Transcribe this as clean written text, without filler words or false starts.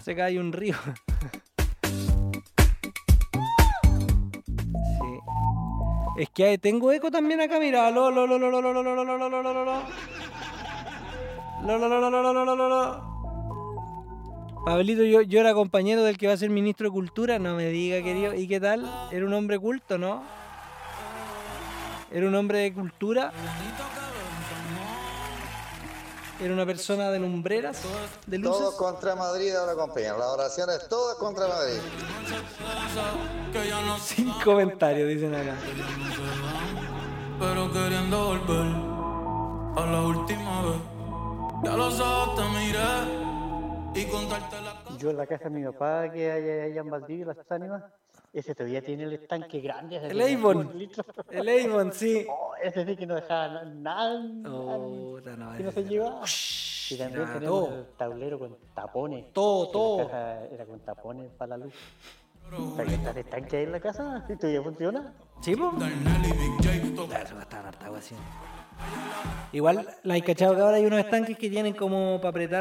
Se cae un río. Sí. Es que tengo eco también acá, mira. Pablito, yo era compañero del que va a ser ministro de Cultura, no me diga, querido. ¿Y qué tal? Era un hombre culto, ¿no? Era un hombre de cultura. Era una persona de lumbreras, de luces. Todo contra Madrid ahora, compañero. Las oraciones todas contra Madrid. Sin comentarios, dicen acá. Pero queriendo volver a la última vez. Ya los ojos te miré y contarte la cosa. Yo en la casa de mi papá, que hay allá en Valdivia, Las Ánimas, ese todavía tiene el estanque grande. El Avon. El Avon, sí. Oh, ese sí que no dejaba nada que no se llevaba. Y también tenemos el tablero con tapones. Todo. La caja era con tapones para la luz. O sea, que está el estanque ahí en la casa, ¿y todavía funciona? Sí, pues. Eso va a estar harta, así. Igual, la hay cachado que ahora hay unos estanques que tienen como para apretar